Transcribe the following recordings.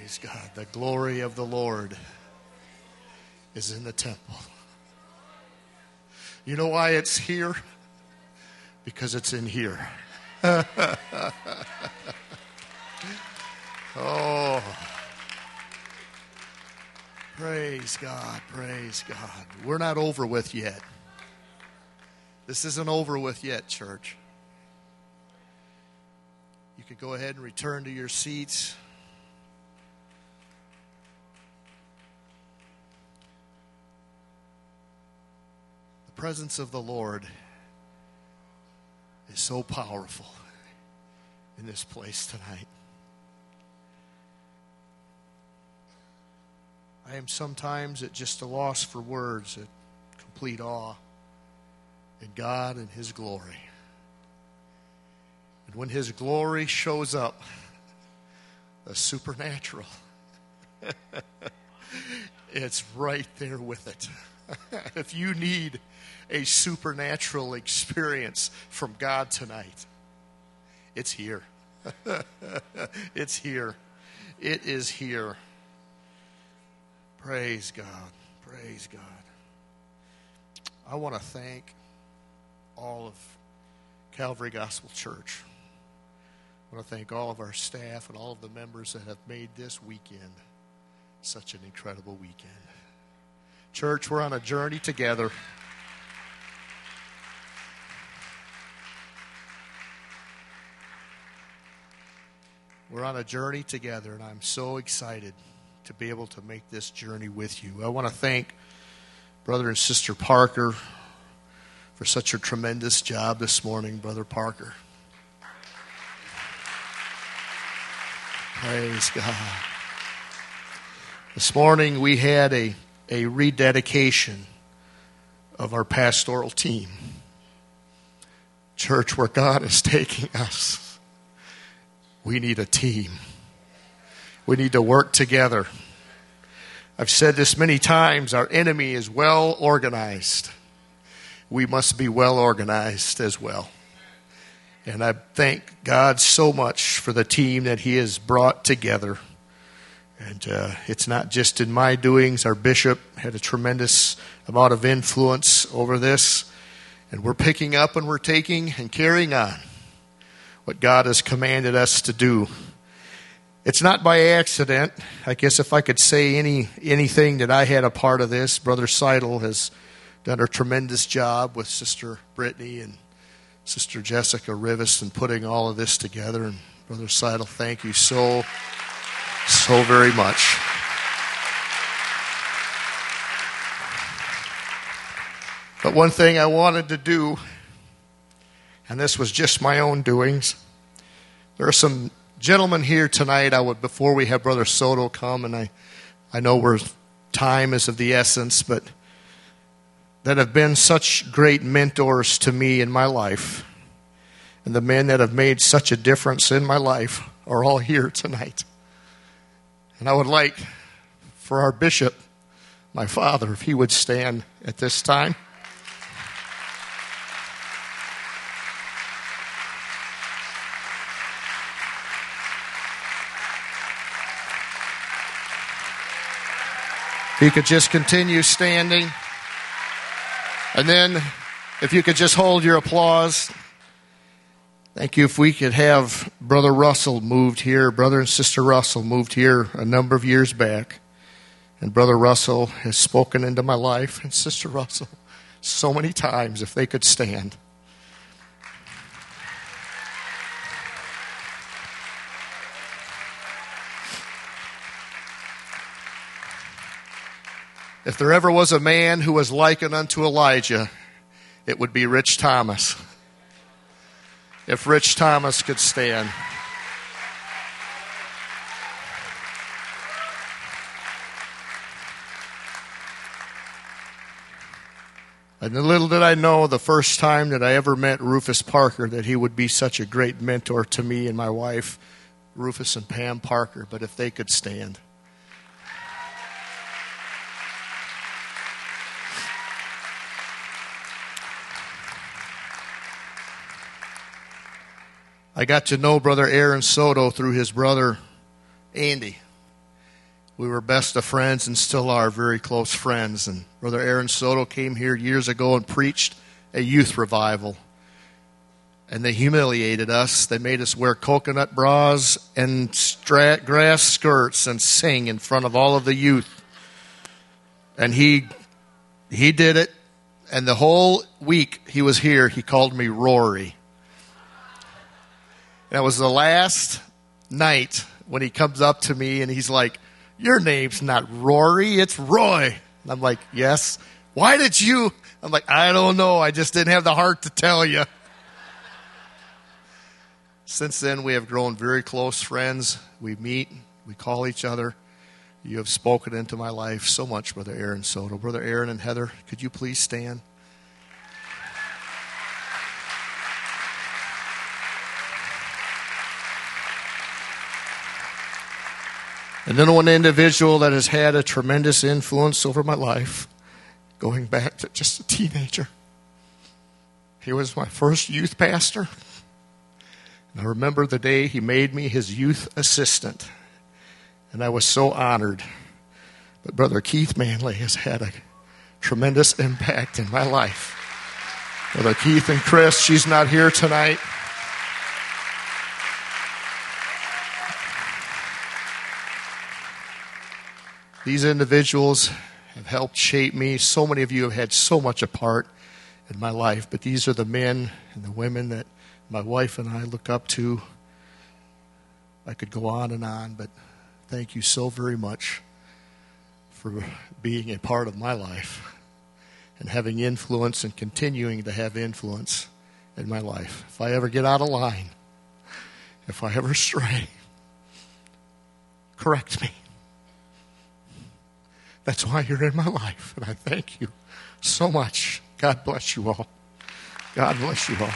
Praise God. The glory of the Lord is in the temple. You know why it's here? Because it's in here. Oh, praise God, praise God. We're not over with yet. This isn't over with yet, church. You could go ahead and return to your seats. The presence of the Lord is so powerful in this place tonight. I am sometimes at just a loss for words, at complete awe in God and His glory. And when His glory shows up, the supernatural, it's right there with it. If you need a supernatural experience from God tonight, it's here. It's here. It is here. Praise God. Praise God. I want to thank all of Calvary Gospel Church. I want to thank all of our staff and all of the members that have made this weekend such an incredible weekend. Church, we're on a journey together. We're on a journey together, and I'm so excited to be able to make this journey with you. I want to thank Brother and Sister Parker for such a tremendous job this morning, Brother Parker. Praise God. This morning we had a rededication of our pastoral team. Church, where God is taking us, we need a team. We need to work together. I've said this many times, our enemy is well organized. We must be well organized as well. And I thank God so much for the team that He has brought together. And it's not just in my doings. Our bishop had a tremendous amount of influence over this. And we're picking up and we're taking and carrying on what God has commanded us to do. It's not by accident. I guess if I could say anything that I had a part of this, Brother Seidel has done a tremendous job with Sister Brittany and Sister Jessica Rivas in putting all of this together. And Brother Seidel, thank you so very much. But one thing I wanted to do, and this was just my own doings, there are some gentlemen here tonight, before we have Brother Soto come, and I know time is of the essence, but that have been such great mentors to me in my life. And the men that have made such a difference in my life are all here tonight. And I would like for our bishop, my father, if he would stand at this time. If you could just continue standing. And then, if you could just hold your applause. Thank you. If we could have Brother Russell moved here. Brother and Sister Russell moved here a number of years back. And Brother Russell has spoken into my life. And Sister Russell, so many times, if they could stand. If there ever was a man who was likened unto Elijah, it would be Rich Thomas. If Rich Thomas could stand. And little did I know the first time that I ever met Rufus Parker that he would be such a great mentor to me and my wife, Rufus and Pam Parker. But if they could stand. I got to know Brother Aaron Soto through his brother Andy. We were best of friends and still are very close friends. And Brother Aaron Soto came here years ago and preached a youth revival. And they humiliated us. They made us wear coconut bras and grass skirts and sing in front of all of the youth. And he did it. And the whole week he was here, he called me Rory. That was the last night when he comes up to me and he's like, "Your name's not Rory, it's Roy." And I'm like, "Yes." "Why did you?" I'm like, "I don't know. I just didn't have the heart to tell you." Since then, we have grown very close friends. We meet. We call each other. You have spoken into my life so much, Brother Aaron Soto. Brother Aaron and Heather, could you please stand? And then one individual that has had a tremendous influence over my life, going back to just a teenager. He was my first youth pastor. And I remember the day he made me his youth assistant. And I was so honored. But Brother Keith Manley has had a tremendous impact in my life. Brother Keith and Chris, she's not here tonight. These individuals have helped shape me. So many of you have had so much a part in my life, but these are the men and the women that my wife and I look up to. I could go on, but thank you so very much for being a part of my life and having influence and continuing to have influence in my life. If I ever get out of line, if I ever stray, correct me. That's why you're in my life, and I thank you so much. God bless you all. God bless you all.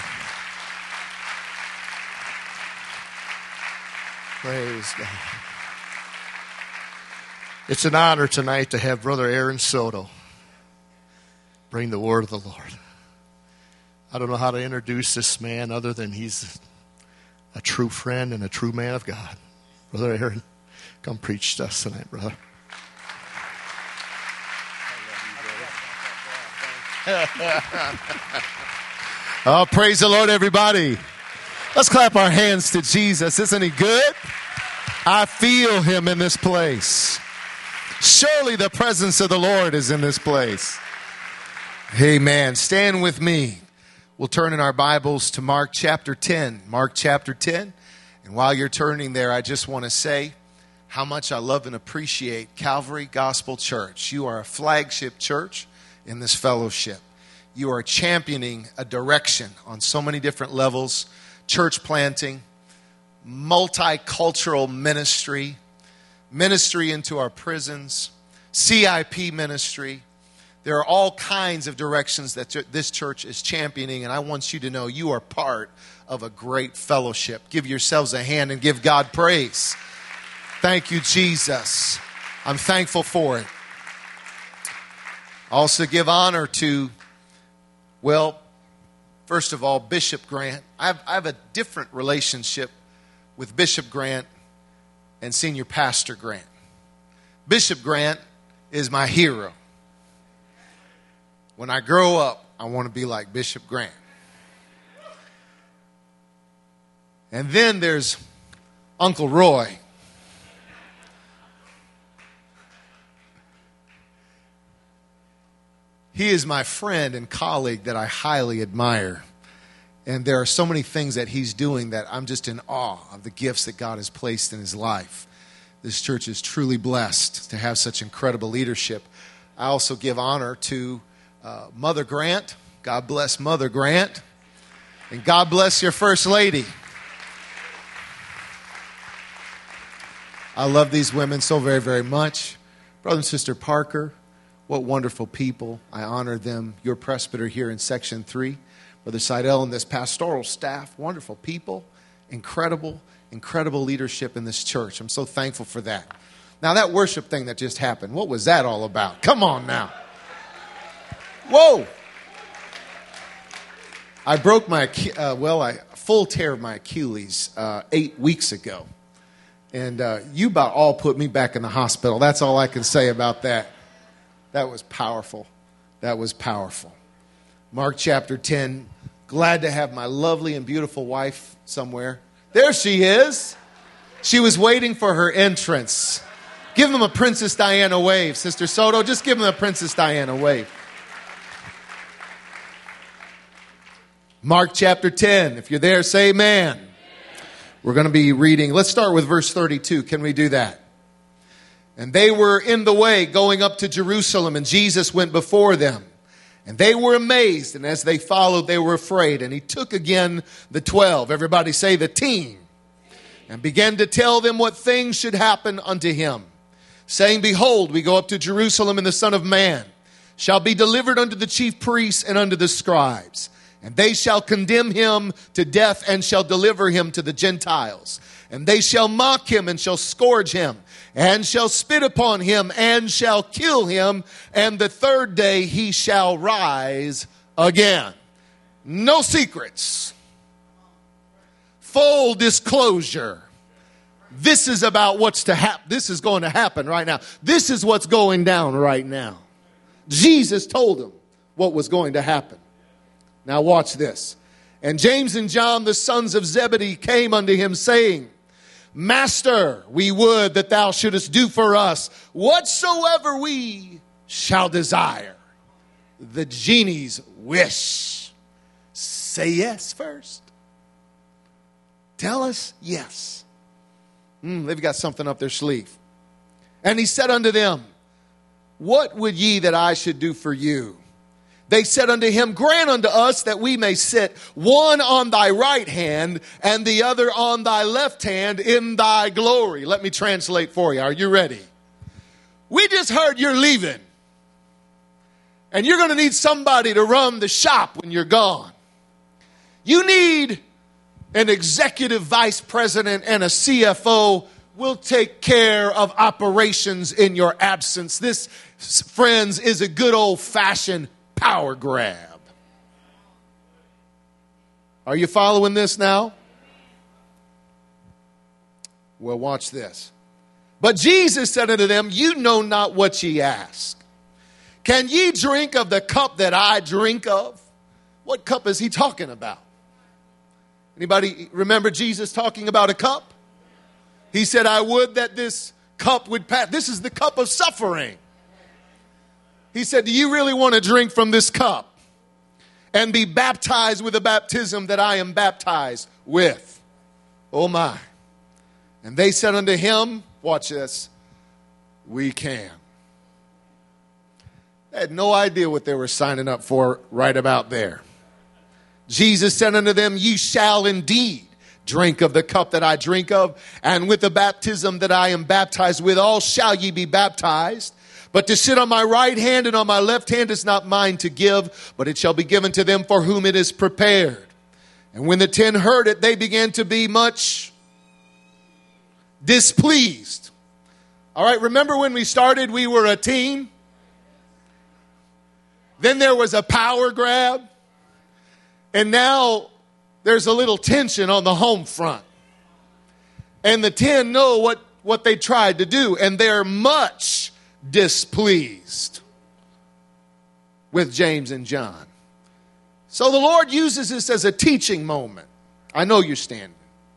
Praise God. It's an honor tonight to have Brother Aaron Soto bring the word of the Lord. I don't know how to introduce this man other than he's a true friend and a true man of God. Brother Aaron, come preach to us tonight, brother. Oh, praise the Lord, everybody. Let's clap our hands to Jesus. Isn't he good? I feel him in this place. Surely the presence of the Lord is in this place. Amen. Stand with me. We'll turn in our Bibles to Mark chapter 10. Mark chapter 10. And while you're turning there, I just want to say how much I love and appreciate Calvary Gospel Church. You are a flagship church in this fellowship. You are championing a direction on so many different levels: church planting, multicultural ministry, ministry into our prisons, CIP ministry. There are all kinds of directions that this church is championing, and I want you to know you are part of a great fellowship. Give yourselves a hand and give God praise. Thank you, Jesus. I'm thankful for it. Also give honor to, well, first of all, Bishop Grant. I have a different relationship with Bishop Grant and Senior Pastor Grant. Bishop Grant is my hero. When I grow up, I want to be like Bishop Grant. And then there's Uncle Roy. He is my friend and colleague that I highly admire. And there are so many things that he's doing that I'm just in awe of the gifts that God has placed in his life. This church is truly blessed to have such incredible leadership. I also give honor to Mother Grant. God bless Mother Grant. And God bless your First Lady. I love these women so very, very much. Brother and Sister Parker, what wonderful people. I honor them. Your presbyter here in Section 3. Brother Seidel and this pastoral staff, wonderful people, incredible leadership in this church. I'm so thankful for that. Now, that worship thing that just happened, what was that all about? Come on now. Whoa. I broke my, full tear of my Achilles 8 weeks ago. And you about all put me back in the hospital. That's all I can say about that. That was powerful. That was powerful. Mark chapter 10. Glad to have my lovely and beautiful wife somewhere. There she is. She was waiting for her entrance. Give them a Princess Diana wave, Sister Soto. Just give them a Princess Diana wave. Mark chapter 10. If you're there, say amen. We're going to be reading. Let's start with verse 32. Can we do that? And they were in the way going up to Jerusalem, and Jesus went before them. And they were amazed, and as they followed, they were afraid. And he took again the 12. Everybody say the team. And began to tell them what things should happen unto him, saying, Behold, we go up to Jerusalem, and the Son of Man shall be delivered unto the chief priests and unto the scribes. And they shall condemn him to death and shall deliver him to the Gentiles. And they shall mock him and shall scourge him and shall spit upon him and shall kill him. And the third day he shall rise again. No secrets. Full disclosure. This is about what's to happen. This is going to happen right now. This is what's going down right now. Jesus told them what was going to happen. Now watch this. And James and John, the sons of Zebedee, came unto him, saying, Master, we would that thou shouldest do for us whatsoever we shall desire. The genie's wish. Say yes first. Tell us yes. They've got something up their sleeve. And he said unto them, What would ye that I should do for you? They said unto him, Grant unto us that we may sit one on thy right hand and the other on thy left hand in thy glory. Let me translate for you. Are you ready? We just heard you're leaving. And you're going to need somebody to run the shop when you're gone. You need an executive vice president and a CFO. Will take care of operations in your absence. This, friends, is a good old-fashioned power grab. Are you following this now? Well, watch this. But Jesus said unto them, You know not what ye ask. Can ye drink of the cup that I drink of? What cup is he talking about? Anybody remember Jesus talking about a cup? He said, I would that this cup would pass. This is the cup of suffering. He said, do you really want to drink from this cup and be baptized with the baptism that I am baptized with? Oh my. And they said unto him, watch this, we can. They had no idea what they were signing up for right about there. Jesus said unto them, ye shall indeed drink of the cup that I drink of, and with the baptism that I am baptized withal shall ye be baptized. But to sit on my right hand and on my left hand is not mine to give, but it shall be given to them for whom it is prepared. And when the 10 heard it, they began to be much displeased. All right, remember when we started, we were a team? Then there was a power grab. And now there's a little tension on the home front. And the 10 know what they tried to do, and they're much displeased with James and John. So the Lord uses this as a teaching moment. I know you're standing.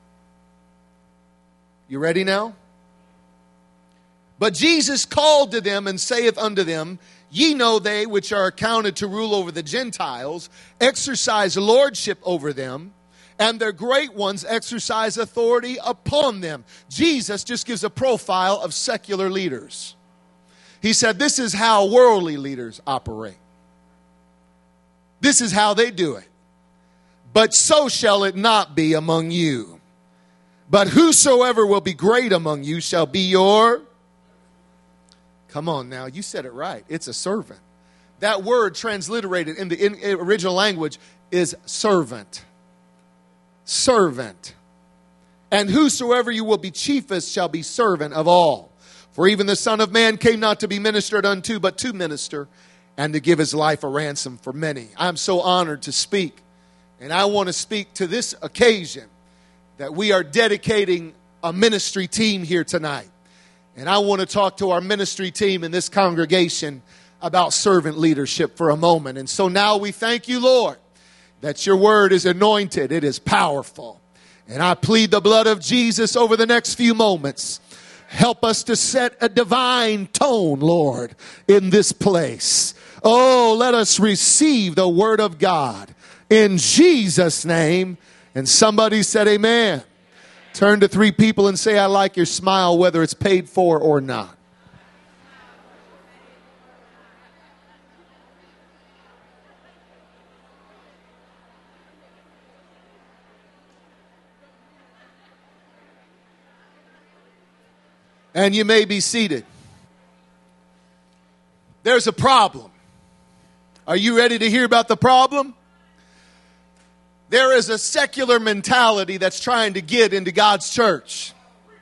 You ready now? But Jesus called to them and saith unto them, ye know they which are accounted to rule over the Gentiles exercise lordship over them, and their great ones exercise authority upon them. Jesus just gives a profile of secular leaders. He said, this is how worldly leaders operate. This is how they do it. But so shall it not be among you. But whosoever will be great among you shall be your... Come on now, you said it right. It's a servant. That word transliterated in the original language is servant. Servant. And whosoever you will be chiefest shall be servant of all. For even the Son of Man came not to be ministered unto, but to minister, and to give his life a ransom for many. I'm so honored to speak. And I want to speak to this occasion that we are dedicating a ministry team here tonight. And I want to talk to our ministry team in this congregation about servant leadership for a moment. And so now we thank you, Lord, that your word is anointed. It is powerful. And I plead the blood of Jesus over the next few moments. Help us to set a divine tone, Lord, in this place. Oh, let us receive the word of God in Jesus' name. And somebody said amen. Turn to three people and say, I like your smile, whether it's paid for or not. And you may be seated. There's a problem. Are you ready to hear about the problem? There is a secular mentality that's trying to get into God's church.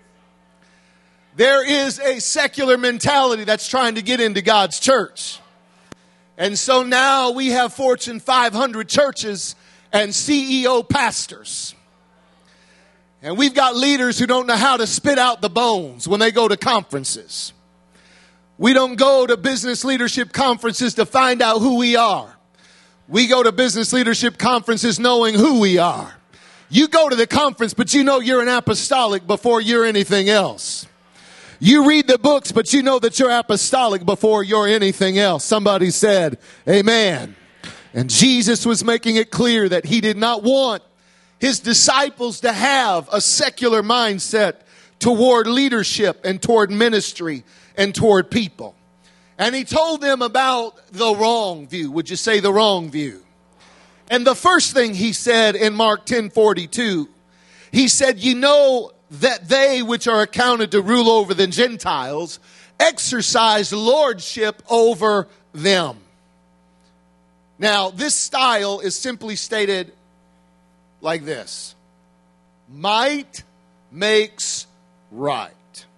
There is a secular mentality that's trying to get into God's church. And so now we have Fortune 500 churches and CEO pastors. And we've got leaders who don't know how to spit out the bones when they go to conferences. We don't go to business leadership conferences to find out who we are. We go to business leadership conferences knowing who we are. You go to the conference, but you know you're an apostolic before you're anything else. You read the books, but you know that you're apostolic before you're anything else. Somebody said, amen. And Jesus was making it clear that he did not want his disciples to have a secular mindset toward leadership and toward ministry and toward people. And he told them about the wrong view. Would you say the wrong view? And the first thing he said in Mark 10:42, he said, you know that they which are accounted to rule over the Gentiles exercise lordship over them. Now, this style is simply stated like this: might makes right.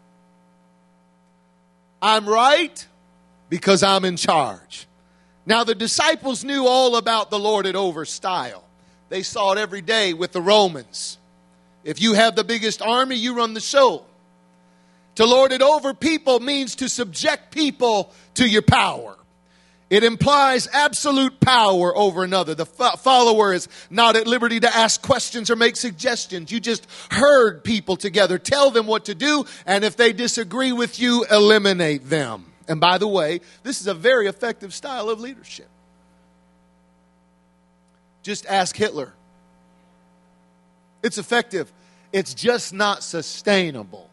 I'm right because I'm in charge. Now, the disciples knew all about the lord it over style. They saw it every day with the Romans. If you have the biggest army, you run the show. To lord it over people means to subject people to your power. It implies absolute power over another. The follower is not at liberty to ask questions or make suggestions. You just herd people together, tell them what to do, and if they disagree with you, eliminate them. And by the way, this is a very effective style of leadership. Just ask Hitler. It's effective. It's just not sustainable.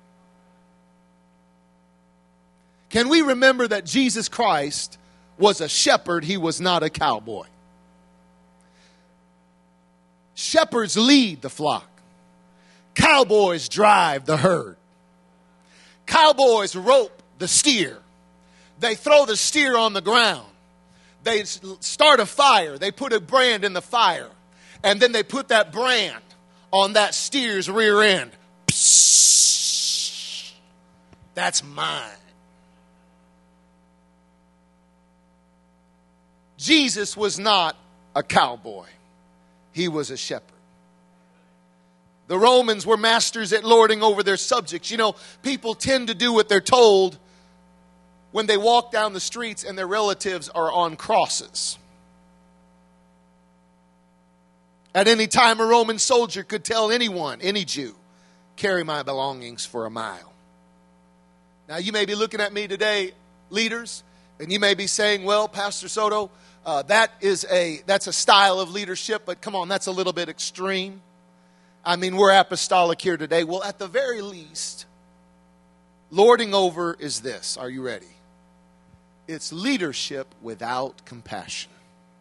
Can we remember that Jesus Christ was a shepherd? He was not a cowboy. Shepherds lead the flock. Cowboys drive the herd. Cowboys rope the steer. They throw the steer on the ground. They start a fire. They put a brand in the fire. And then they put that brand on that steer's rear end. Psst. That's mine. Jesus was not a cowboy. He was a shepherd. The Romans were masters at lording over their subjects. You know, people tend to do what they're told when they walk down the streets and their relatives are on crosses. At any time, a Roman soldier could tell anyone, any Jew, carry my belongings for a mile. Now, you may be looking at me today, leaders, and you may be saying, well, Pastor Soto, that's a style of leadership, but come on, that's a little bit extreme. I mean, we're apostolic here today. Well, at the very least, lording over is this. Are you ready? It's leadership without compassion.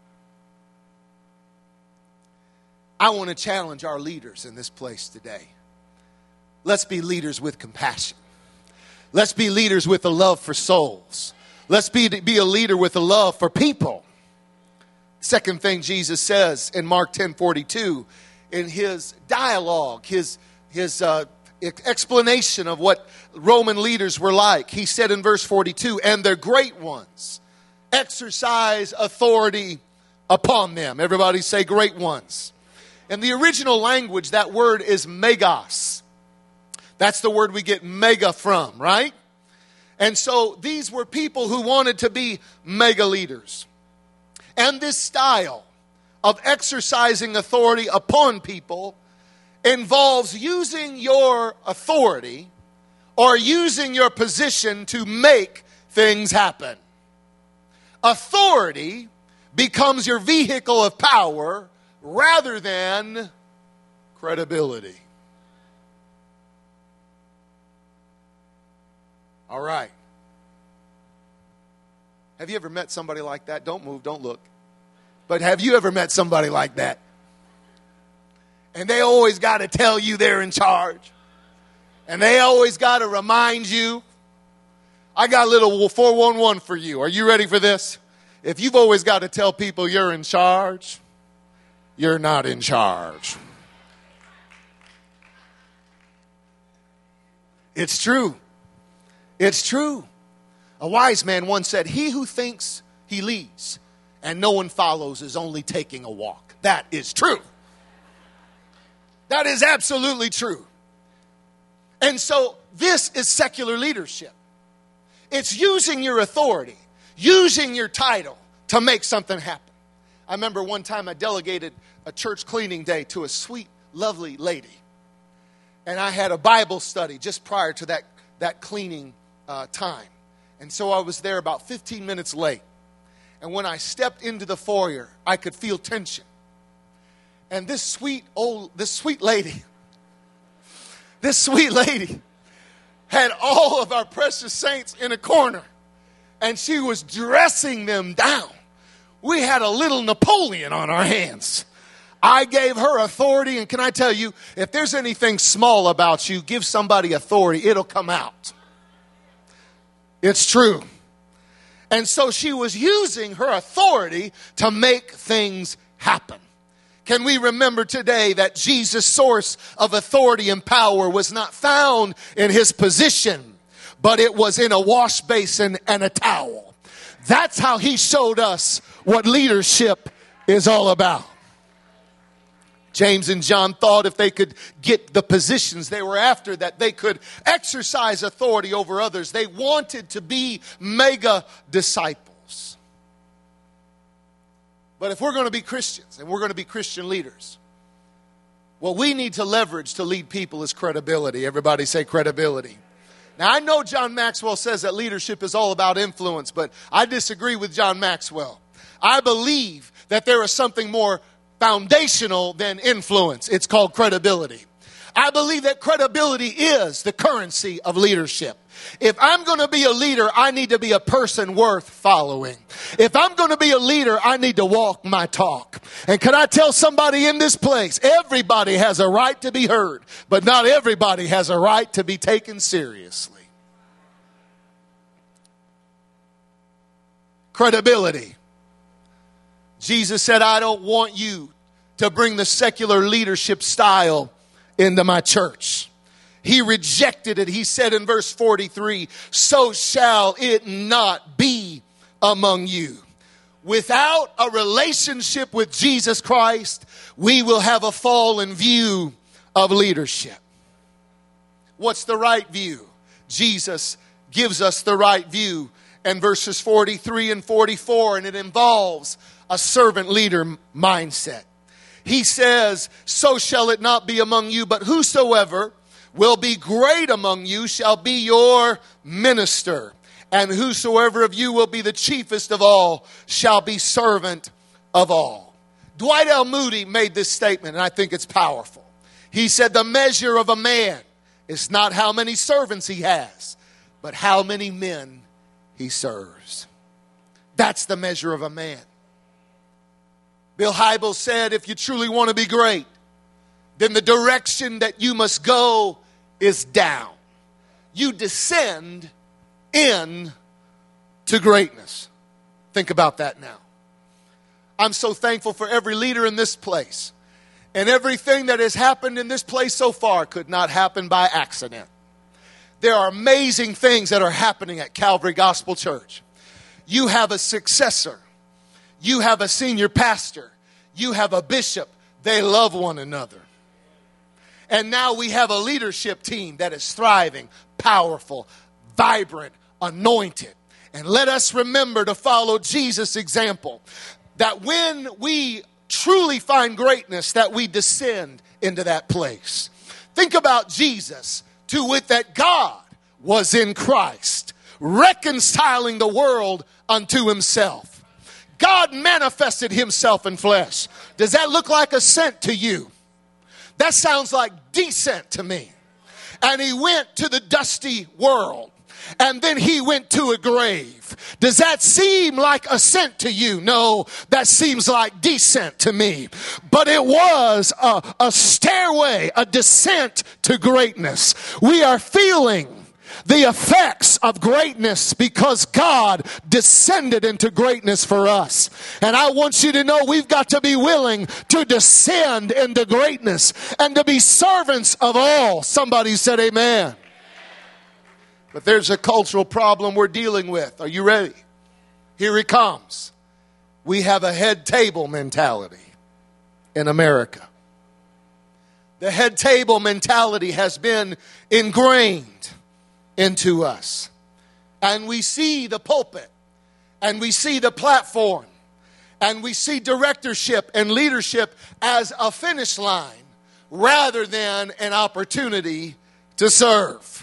I want to challenge our leaders in this place today. Let's be leaders with compassion. Let's be leaders with a love for souls. Let's be a leader with a love for people. Second thing Jesus says in Mark 10:42, in his dialogue, his explanation of what Roman leaders were like. He said in verse 42, and their great ones exercise authority upon them. Everybody say great ones. In the original language, that word is megas. That's the word we get mega from, right? And so these were people who wanted to be mega leaders. And this style of exercising authority upon people involves using your authority or using your position to make things happen. Authority becomes your vehicle of power rather than credibility. All right. Have you ever met somebody like that? Don't move, don't look. But have you ever met somebody like that? And they always got to tell you they're in charge. And they always got to remind you. I got a little 411 for you. Are you ready for this? If you've always got to tell people you're in charge, you're not in charge. It's true. It's true. A wise man once said, "He who thinks he leads and no one follows is only taking a walk." That is true. That is absolutely true. And so this is secular leadership. It's using your authority, using your title to make something happen. I remember one time I delegated a church cleaning day to a sweet, lovely lady. And I had a Bible study just prior to that cleaning time. And so I was there about 15 minutes late. And when I stepped into the foyer, I could feel tension. And this sweet lady had all of our precious saints in a corner. And she was dressing them down. We had a little Napoleon on our hands. I gave her authority, and can I tell you, if there's anything small about you, give somebody authority, it'll come out. It's true. And so she was using her authority to make things happen. Can we remember today that Jesus' source of authority and power was not found in his position, but it was in a wash basin and a towel. That's how he showed us what leadership is all about. James and John thought if they could get the positions they were after, that they could exercise authority over others. They wanted to be mega disciples. But if we're going to be Christians and we're going to be Christian leaders, what we need to leverage to lead people is credibility. Everybody say credibility. Now, I know John Maxwell says that leadership is all about influence, but I disagree with John Maxwell. I believe that there is something more foundational than influence. It's called credibility. I believe that credibility is the currency of leadership. If I'm going to be a leader, I need to be a person worth following. If I'm going to be a leader, I need to walk my talk. And can I tell somebody in this place, everybody has a right to be heard, but not everybody has a right to be taken seriously. Credibility. Jesus said, I don't want you to bring the secular leadership style into my church. He rejected it. He said in verse 43, so shall it not be among you. Without a relationship with Jesus Christ, we will have a fallen view of leadership. What's the right view? Jesus gives us the right view in verses 43 and 44, and it involves a servant leader mindset. He says, so shall it not be among you, but whosoever will be great among you shall be your minister. And whosoever of you will be the chiefest of all shall be servant of all. Dwight L. Moody made this statement, and I think it's powerful. He said, the measure of a man is not how many servants he has, but how many men he serves. That's the measure of a man. Bill Hybels said, if you truly want to be great, then the direction that you must go is down. You descend in to greatness. Think about that now. I'm so thankful for every leader in this place. And everything that has happened in this place so far could not happen by accident. There are amazing things that are happening at Calvary Gospel Church. You have a successor. You have a senior pastor. You have a bishop. They love one another. And now we have a leadership team that is thriving, powerful, vibrant, anointed. And let us remember to follow Jesus' example, that when we truly find greatness, that we descend into that place. Think about Jesus, to wit that God was in Christ, reconciling the world unto himself. God manifested himself in flesh. Does that look like ascent to you? That sounds like descent to me. And he went to the dusty world. And then he went to a grave. Does that seem like ascent to you? No, that seems like descent to me. But it was a stairway, a descent to greatness. We are feeling the effects of greatness because God descended into greatness for us. And I want you to know we've got to be willing to descend into greatness and to be servants of all. Somebody said amen. But there's a cultural problem we're dealing with. Are you ready? Here it comes. We have a head table mentality in America. The head table mentality has been ingrained into us. And we see the pulpit, and we see the platform, and we see directorship and leadership as a finish line rather than an opportunity to serve.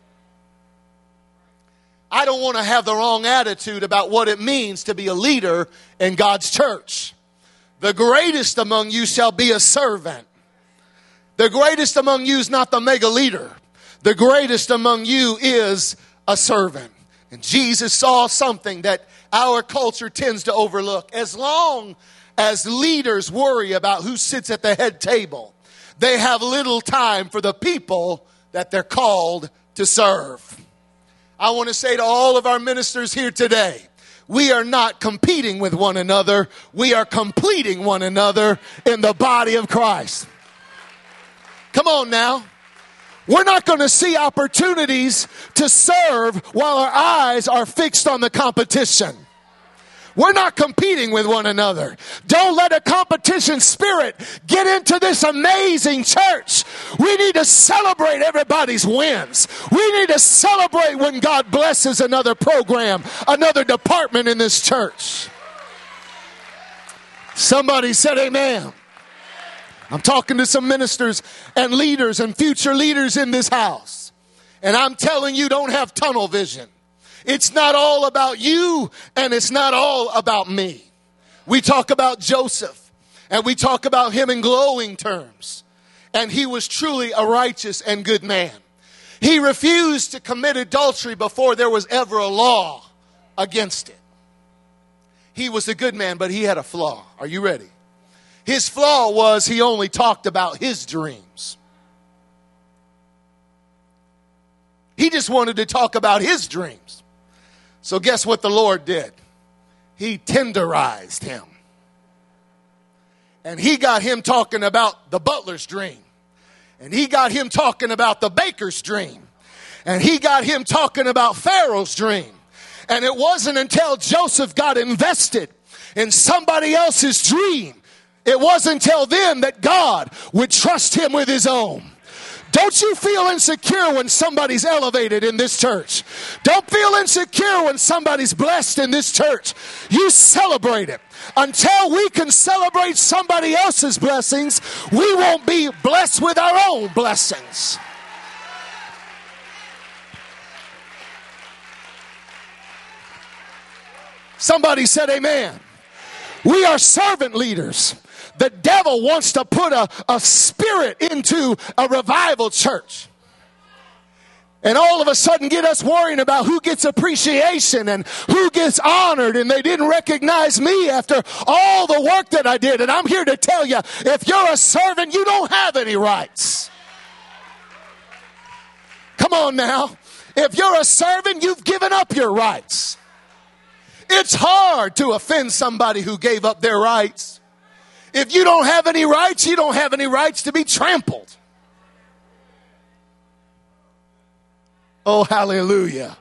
I don't want to have the wrong attitude about what it means to be a leader in God's church. The greatest among you shall be a servant. The greatest among you is not the mega leader. The greatest among you is a servant. And Jesus saw something that our culture tends to overlook. As long as leaders worry about who sits at the head table, they have little time for the people that they're called to serve. I want to say to all of our ministers here today, we are not competing with one another. We are completing one another in the body of Christ. Come on now. We're not going to see opportunities to serve while our eyes are fixed on the competition. We're not competing with one another. Don't let a competition spirit get into this amazing church. We need to celebrate everybody's wins. We need to celebrate when God blesses another program, another department in this church. Somebody said amen. I'm talking to some ministers and leaders and future leaders in this house. And I'm telling you, don't have tunnel vision. It's not all about you, and it's not all about me. We talk about Joseph, and we talk about him in glowing terms. And he was truly a righteous and good man. He refused to commit adultery before there was ever a law against it. He was a good man, but he had a flaw. Are you ready? His flaw was he only talked about his dreams. He just wanted to talk about his dreams. So guess what the Lord did? He tenderized him. And he got him talking about the butler's dream. And he got him talking about the baker's dream. And he got him talking about Pharaoh's dream. And it wasn't until Joseph got invested in somebody else's dream, it wasn't until then that God would trust him with his own. Don't you feel insecure when somebody's elevated in this church. Don't feel insecure when somebody's blessed in this church. You celebrate it. Until we can celebrate somebody else's blessings, we won't be blessed with our own blessings. Somebody said amen. We are servant leaders. The devil wants to put a spirit into a revival church. And all of a sudden get us worrying about who gets appreciation and who gets honored, and they didn't recognize me after all the work that I did. And I'm here to tell you, if you're a servant, you don't have any rights. Come on now. If you're a servant, you've given up your rights. It's hard to offend somebody who gave up their rights. If you don't have any rights, you don't have any rights to be trampled. Oh, hallelujah.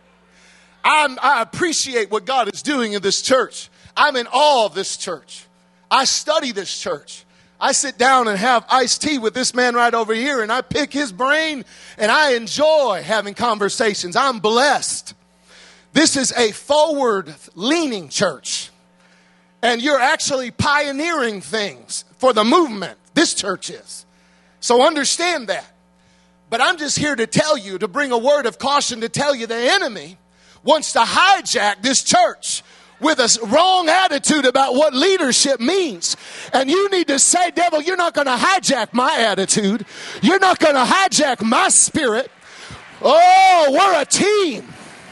I appreciate what God is doing in this church. I'm in awe of this church. I study this church. I sit down and have iced tea with this man right over here, and I pick his brain, and I enjoy having conversations. I'm blessed. This is a forward-leaning church, and you're actually pioneering things for the movement. This church is. So understand that. But I'm just here to tell you, to bring a word of caution, to tell you the enemy wants to hijack this church with a wrong attitude about what leadership means. And you need to say, devil, you're not going to hijack my attitude. You're not going to hijack my spirit. Oh, we're a team.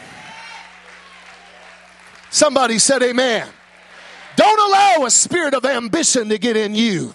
Somebody said amen. Don't allow a spirit of ambition to get in you.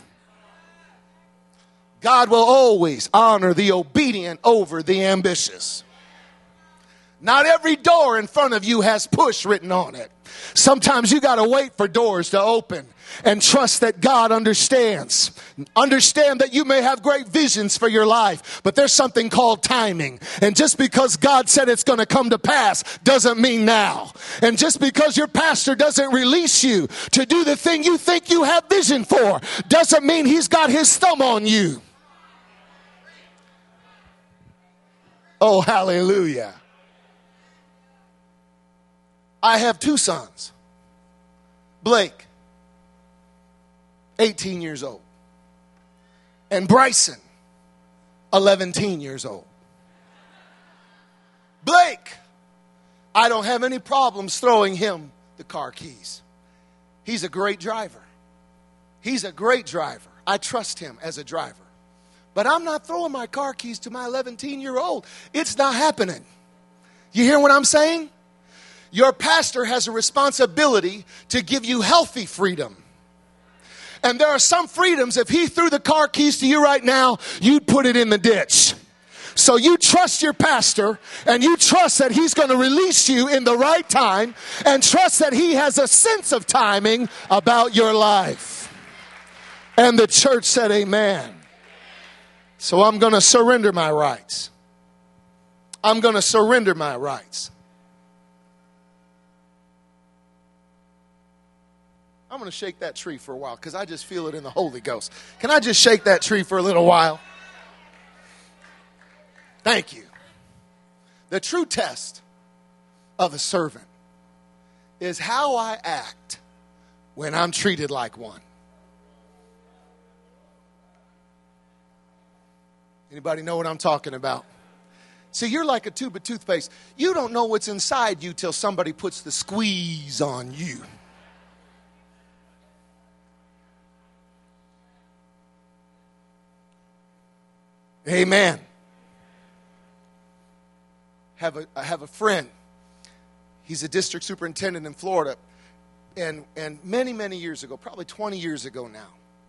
God will always honor the obedient over the ambitious. Not every door in front of you has push written on it. Sometimes you got to wait for doors to open and trust that God understands. Understand that you may have great visions for your life, but there's something called timing. And just because God said it's going to come to pass doesn't mean now. And just because your pastor doesn't release you to do the thing you think you have vision for doesn't mean he's got his thumb on you. Oh, hallelujah. I have two sons. Blake, 18 years old. And Bryson, 11 years old. Blake, I don't have any problems throwing him the car keys. He's a great driver. He's a great driver. I trust him as a driver. But I'm not throwing my car keys to my 11-year-old. It's not happening. You hear what I'm saying? Your pastor has a responsibility to give you healthy freedom. And there are some freedoms, if he threw the car keys to you right now, you'd put it in the ditch. So you trust your pastor, and you trust that he's going to release you in the right time, and trust that he has a sense of timing about your life. And the church said amen. So I'm going to surrender my rights. I'm going to surrender my rights. I'm going to shake that tree for a while because I just feel it in the Holy Ghost. Can I just shake that tree for a little while? Thank you. The true test of a servant is how I act when I'm treated like one. Anybody know what I'm talking about? See, you're like a tube of toothpaste. You don't know what's inside you till somebody puts the squeeze on you. Amen. I have a friend. He's a district superintendent in Florida. And many years ago, probably 20 years ago now,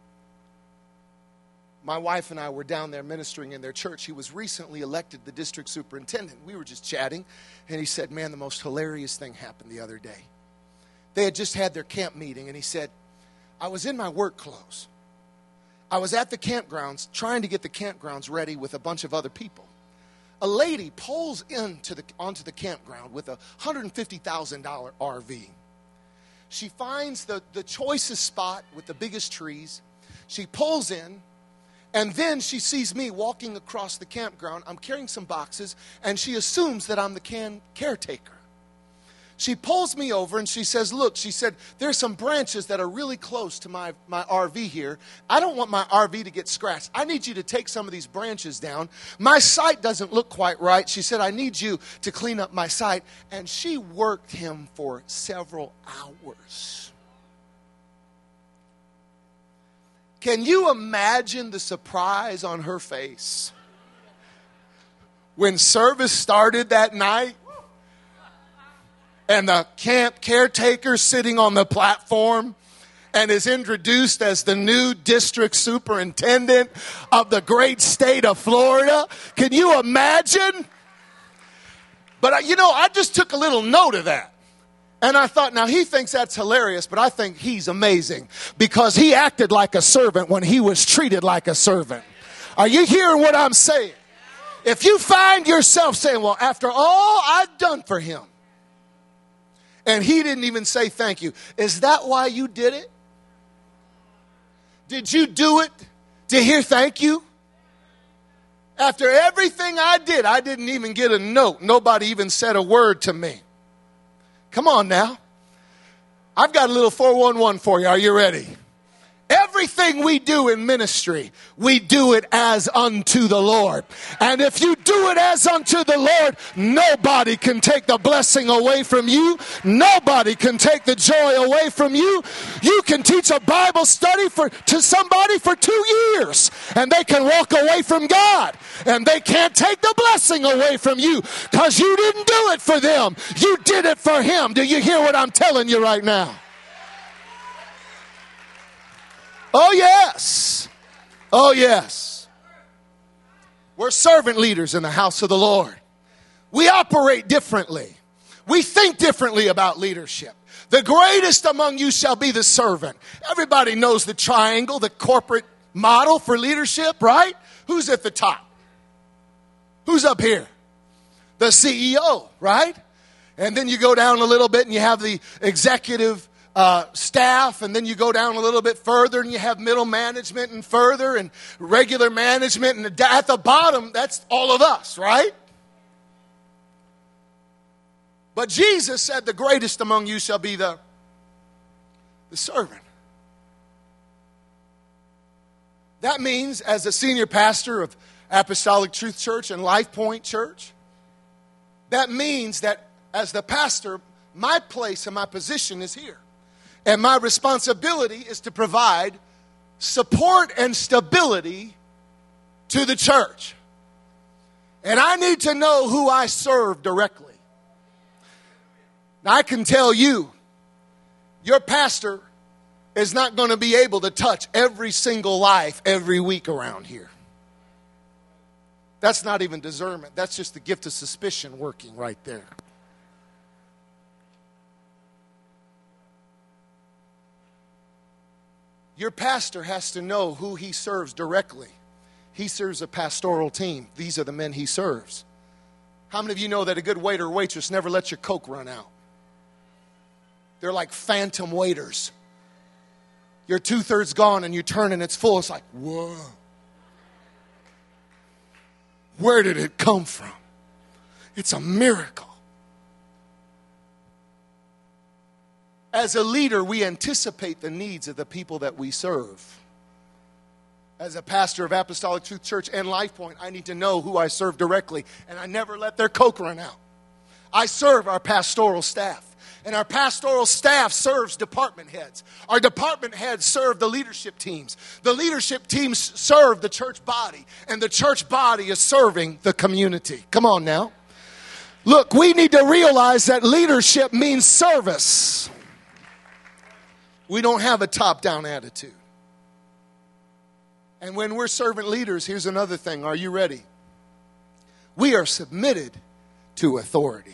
my wife and I were down there ministering in their church. He was recently elected the district superintendent. We were just chatting, and he said, man, the most hilarious thing happened the other day. They had just had their camp meeting, and he said, I was in my work clothes. I was at the campgrounds trying to get the campgrounds ready with a bunch of other people. A lady pulls onto the campground with a $150,000 RV. She finds the choicest spot with the biggest trees. She pulls in, and then she sees me walking across the campground. I'm carrying some boxes, and she assumes that I'm the caretaker. She pulls me over and she says, look, she said, there's some branches that are really close to my RV here. I don't want my RV to get scratched. I need you to take some of these branches down. My site doesn't look quite right. She said, I need you to clean up my site. And she worked him for several hours. Can you imagine the surprise on her face when service started that night? And the camp caretaker sitting on the platform and is introduced as the new district superintendent of the great state of Florida. Can you imagine? But, I just took a little note of that. And I thought, now he thinks that's hilarious, but I think he's amazing because he acted like a servant when he was treated like a servant. Are you hearing what I'm saying? If you find yourself saying, well, after all I've done for him, and he didn't even say thank you. Is that why you did it? Did you do it to hear thank you? After everything I did, I didn't even get a note. Nobody even said a word to me. Come on now. I've got a little 411 for you. Are you ready? Everything we do in ministry, we do it as unto the Lord. And if you do it as unto the Lord, nobody can take the blessing away from you. Nobody can take the joy away from you. You can teach a Bible study to somebody for 2 years, and they can walk away from God. And they can't take the blessing away from you because you didn't do it for them. You did it for Him. Do you hear what I'm telling you right now? Oh, yes. Oh, yes. We're servant leaders in the house of the Lord. We operate differently. We think differently about leadership. The greatest among you shall be the servant. Everybody knows the triangle, the corporate model for leadership, right? Who's at the top? Who's up here? The CEO, right? And then you go down a little bit and you have the executive staff, and then you go down a little bit further and you have middle management and further and regular management, and at the bottom, that's all of us, right? But Jesus said the greatest among you shall be the servant. That means, as a senior pastor of Apostolic Truth Church and Life Point Church, that means that as the pastor, my place and my position is here. And my responsibility is to provide support and stability to the church. And I need to know who I serve directly. Now, I can tell you, your pastor is not going to be able to touch every single life every week around here. That's not even discernment. That's just the gift of suspicion working right there. Your pastor has to know who he serves directly. He serves a pastoral team. These are the men he serves. How many of you know that a good waiter or waitress never lets your Coke run out? They're like phantom waiters. You're 2/3 gone and you turn and it's full. It's like, whoa. Where did it come from? It's a miracle. As a leader, we anticipate the needs of the people that we serve. As a pastor of Apostolic Truth Church and Life Point, I need to know who I serve directly, and I never let their Coke run out. I serve our pastoral staff, and our pastoral staff serves department heads. Our department heads serve the leadership teams. The leadership teams serve the church body, and the church body is serving the community. Come on now. Look, we need to realize that leadership means service. We don't have a top-down attitude. And when we're servant leaders, here's another thing. Are you ready? We are submitted to authority.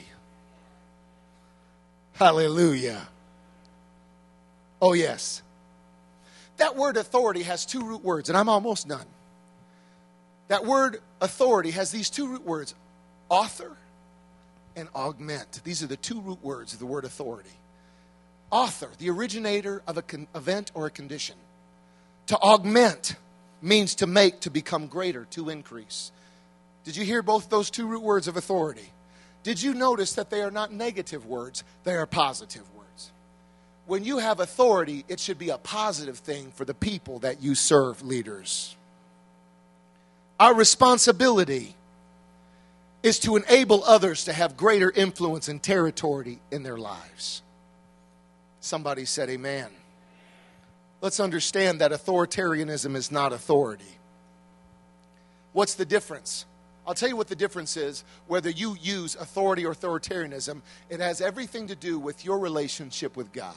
Hallelujah. Oh, yes. That word authority has 2 root words, and I'm almost done. That word authority has these 2 root words, author and augment. These are the 2 root words of the word authority. Author, the originator of an event or a condition. To augment means to make, to become greater, to increase. Did you hear both those 2 root words of authority? Did you notice that they are not negative words, they are positive words? When you have authority, it should be a positive thing for the people that you serve, leaders. Our responsibility is to enable others to have greater influence and territory in their lives. Somebody said amen. Let's understand that authoritarianism is not authority. What's the difference? I'll tell you what the difference is. Whether you use authority or authoritarianism, it has everything to do with your relationship with God.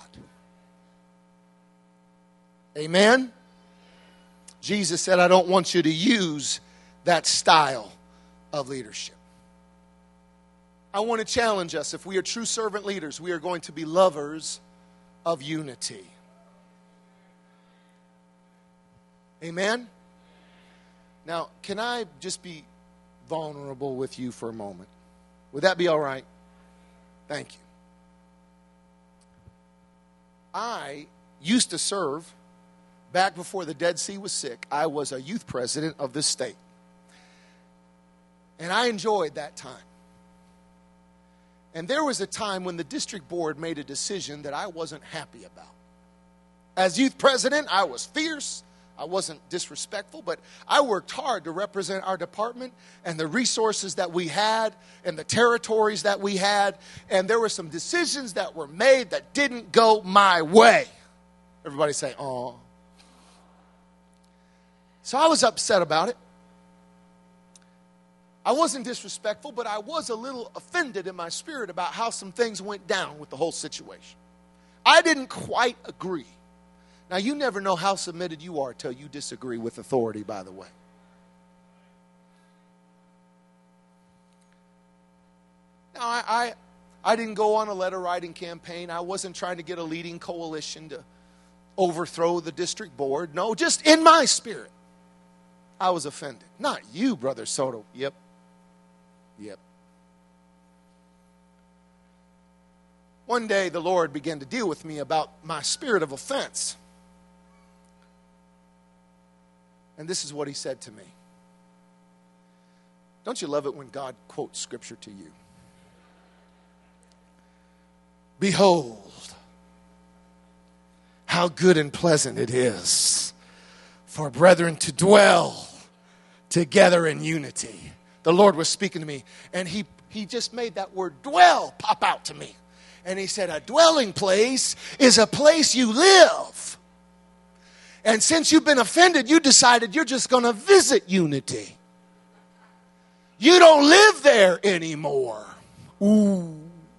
Amen? Jesus said, I don't want you to use that style of leadership. I want to challenge us. If we are true servant leaders, we are going to be lovers of unity. Amen? Now, can I just be vulnerable with you for a moment? Would that be all right? Thank you. I used to serve back before the Dead Sea was sick, I was a youth president of this state. And I enjoyed that time. And there was a time when the district board made a decision that I wasn't happy about. As youth president, I was fierce. I wasn't disrespectful, but I worked hard to represent our department and the resources that we had and the territories that we had. And there were some decisions that were made that didn't go my way. Everybody say, "Aw." So I was upset about it. I wasn't disrespectful, but I was a little offended in my spirit about how some things went down with the whole situation. I didn't quite agree. Now, you never know how submitted you are till you disagree with authority, by the way. Now, I didn't go on a letter writing campaign. I wasn't trying to get a leading coalition to overthrow the district board. No, just in my spirit, I was offended. Not you, Brother Soto. Yep. One day, the Lord began to deal with me about my spirit of offense. And this is what he said to me. Don't you love it when God quotes scripture to you? Behold, how good and pleasant it is for brethren to dwell together in unity. The Lord was speaking to me, and he just made that word dwell pop out to me. And he said, a dwelling place is a place you live. And since you've been offended, you decided you're just going to visit unity. You don't live there anymore. Ooh.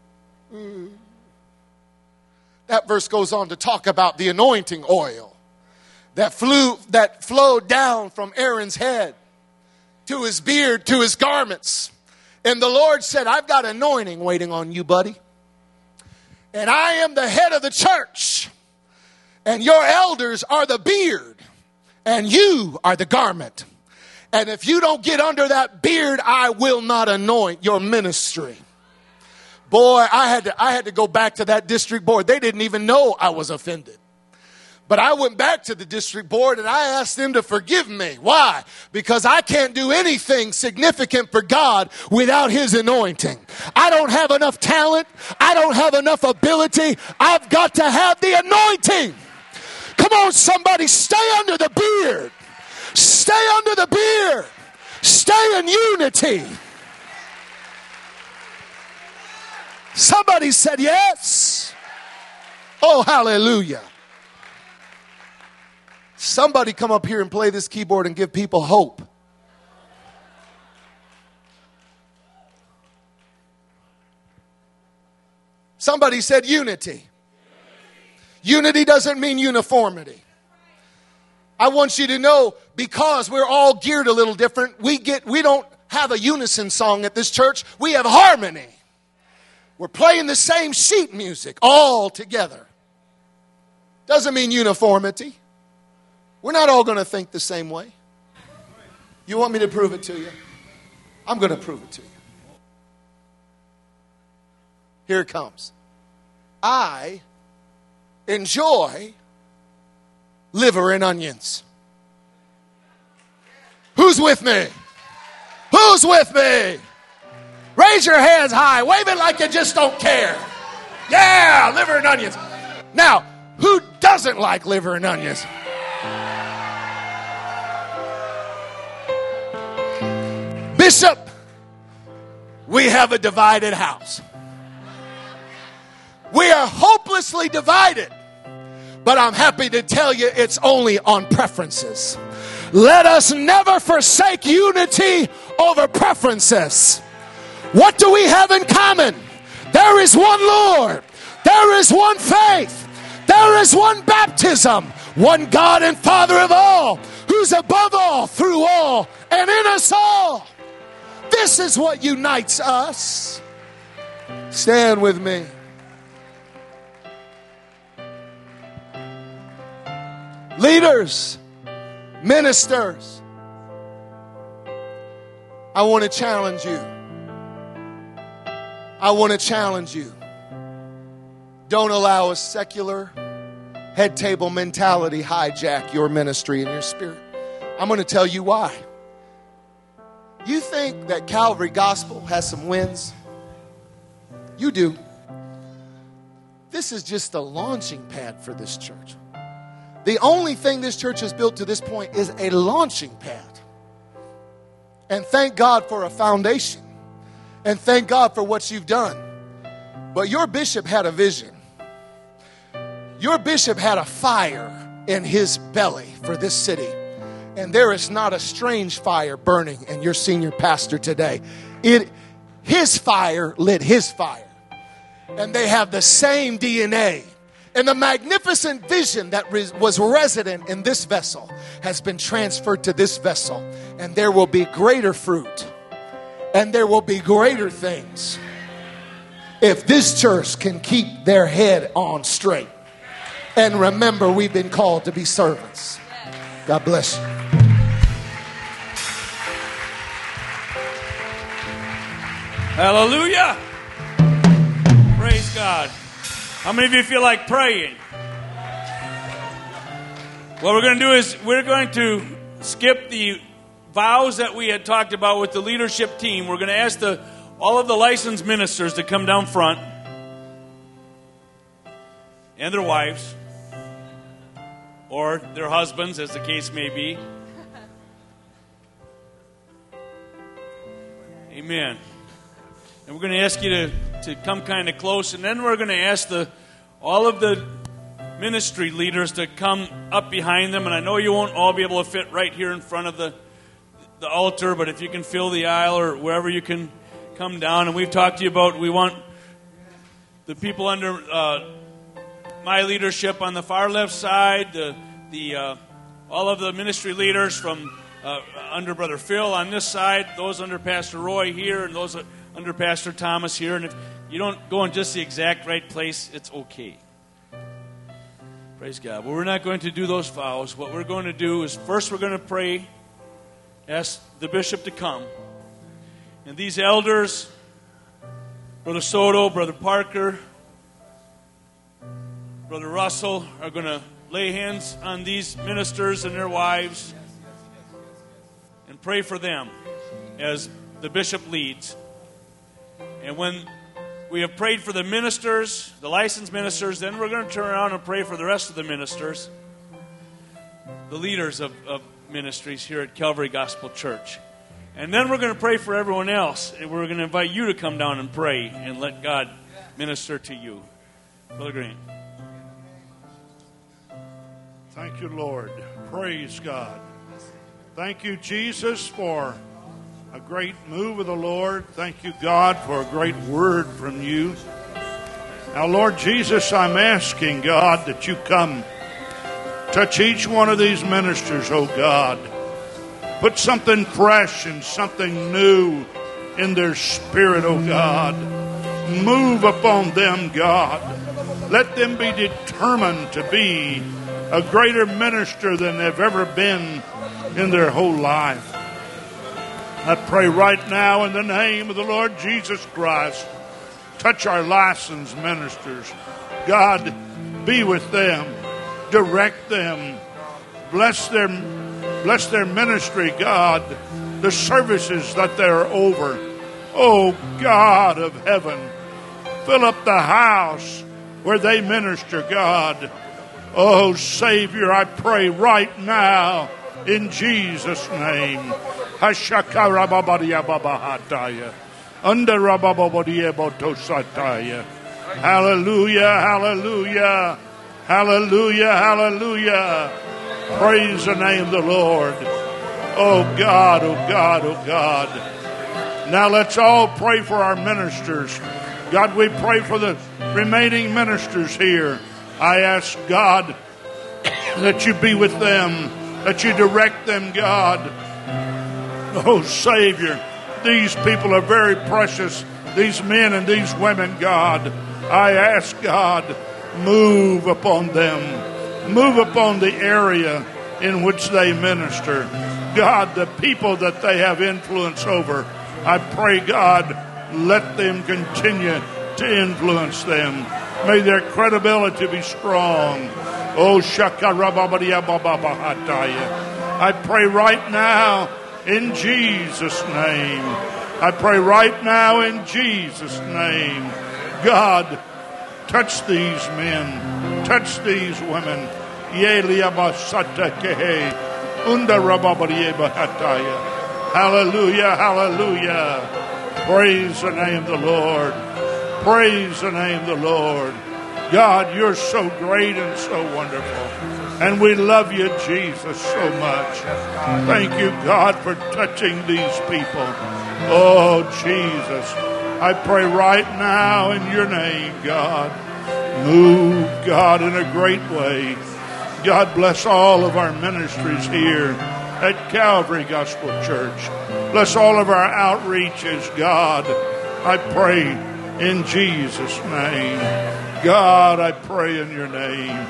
That verse goes on to talk about the anointing oil that flowed down from Aaron's head to his beard, to his garments. And the Lord said, I've got anointing waiting on you, buddy. And I am the head of the church. And your elders are the beard. And you are the garment. And if you don't get under that beard, I will not anoint your ministry. Boy, I had to go back to that district board. They didn't even know I was offended. But I went back to the district board and I asked them to forgive me. Why? Because I can't do anything significant for God without his anointing. I don't have enough talent. I don't have enough ability. I've got to have the anointing. Come on, somebody, stay under the beard. Stay under the beard. Stay in unity. Somebody said yes. Oh, hallelujah. Somebody come up here and play this keyboard and give people hope. Somebody said unity. Unity doesn't mean uniformity. I want you to know, because we're all geared a little different, we don't have a unison song at this church. We have harmony. We're playing the same sheet music all together. Doesn't mean uniformity. We're not all going to think the same way. You want me to prove it to you? I'm going to prove it to you. Here it comes. I enjoy liver and onions. Who's with me? Who's with me? Raise your hands high. Wave it like you just don't care. Yeah, liver and onions. Now, who doesn't like liver and onions? Bishop, we have a divided house. We are hopelessly divided. But I'm happy to tell you it's only on preferences. Let us never forsake unity over preferences. What do we have in common? There is one Lord. There is one faith. There is one baptism. One God and Father of all, who's above all, through all, and in us all. This is what unites us. Stand with me. Leaders, ministers, I want to challenge you. I want to challenge you. Don't allow a secular head table mentality hijack your ministry and your spirit. I'm going to tell you why. You think that Calvary Gospel has some wins? You do. This is just a launching pad for this church. The only thing this church has built to this point is a launching pad. And thank God for a foundation. And thank God for what you've done. But your bishop had a vision. Your bishop had a fire in his belly for this city. And there is not a strange fire burning in your senior pastor today. His fire lit his fire. And they have the same DNA. And the magnificent vision that was resident in this vessel has been transferred to this vessel. And there will be greater fruit. And there will be greater things if this church can keep their head on straight. And remember, we've been called to be servants. God bless you. Hallelujah. Praise God. How many of you feel like praying? What we're going to do is we're going to skip the vows that we had talked about with the leadership team. We're going to ask all of the licensed ministers to come down front and their wives or their husbands, as the case may be. Amen. And we're going to ask you to come kind of close, and then we're going to ask all of the ministry leaders to come up behind them. And I know you won't all be able to fit right here in front of the altar, but if you can fill the aisle or wherever you can come down. And we've talked to you about, we want the people under my leadership on the far left side, all of the ministry leaders from under Brother Phil on this side, those under Pastor Roy here, and those under Pastor Thomas here. And if you don't go in just the exact right place, it's okay. Praise God. But we're not going to do those vows. What we're going to do is first we're going to pray, ask the bishop to come. And these elders, Brother Soto, Brother Parker, Brother Russell, are going to lay hands on these ministers and their wives and pray for them as the bishop leads. And when we have prayed for the ministers, the licensed ministers, then we're going to turn around and pray for the rest of the ministers, the leaders of ministries here at Calvary Gospel Church. And then we're going to pray for everyone else, and we're going to invite you to come down and pray and let God minister to you. Brother Green. Thank you, Lord. Praise God. Thank you, Jesus, for a great move of the Lord. Thank you, God, for a great word from you. Now, Lord Jesus, I'm asking, God, that you come touch each one of these ministers, oh God. Put something fresh and something new in their spirit, oh God. Move upon them, God. Let them be determined to be a greater minister than they've ever been in their whole life. I pray right now in the name of the Lord Jesus Christ, touch our licensed ministers. God, be with them. Direct them. Bless their ministry, God. The services that they're over. Oh, God of heaven. Fill up the house where they minister, God. Oh, Savior, I pray right now in Jesus' name. Hallelujah, hallelujah, hallelujah, hallelujah. Praise the name of the Lord. Oh God, oh God, oh God. Now let's all pray for our ministers. God, we pray for the remaining ministers here. I ask, God, that you be with them, that you direct them, God. Oh, Savior, these people are very precious, these men and these women, God. I ask, God, move upon them. Move upon the area in which they minister. God, the people that they have influence over, I pray, God, let them continue to influence them. May their credibility be strong. Oh, Shakarababadiya Bababahataya. I pray right now in Jesus' name. I pray right now in Jesus' name. God, touch these men. Touch these women. Hallelujah, hallelujah. Praise the name of the Lord. Praise the name of the Lord. God, you're so great and so wonderful. And we love you, Jesus, so much. Thank you, God, for touching these people. Oh, Jesus, I pray right now in your name, God. Move, God, in a great way. God, bless all of our ministries here at Calvary Gospel Church. Bless all of our outreaches, God. I pray in Jesus' name. God, I pray in your name.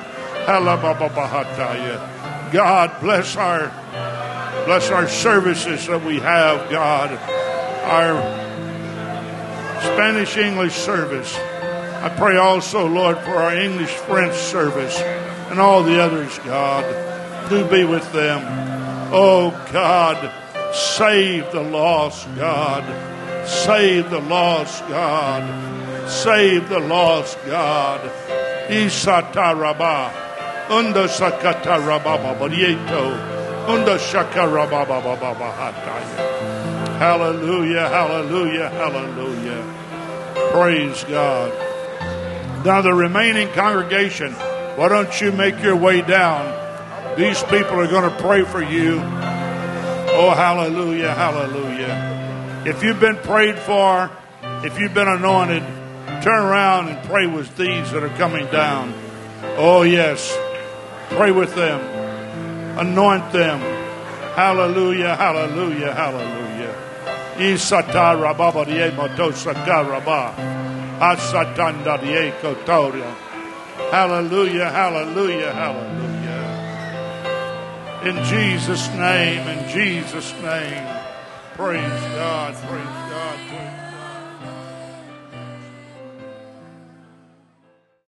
God, bless our services that we have, God. Our Spanish-English service. I pray also, Lord, for our English-French service and all the others, God. Do be with them. Oh, God, save the lost, God. Save the lost, God. Save the lost, God. Isataraba. Unda sakataraba barieto. Unda shakaraba babahataya. Hallelujah, hallelujah, hallelujah. Praise God. Now the remaining congregation, why don't you make your way down? These people are going to pray for you. Oh, hallelujah, hallelujah. If you've been prayed for, if you've been anointed, turn around and pray with these that are coming down. Oh, yes. Pray with them. Anoint them. Hallelujah, hallelujah, hallelujah. Isatara baba die motosakara ba. Asatanda die kotoria. Hallelujah, hallelujah, hallelujah. In Jesus' name, in Jesus' name. Praise God, praise God, praise God.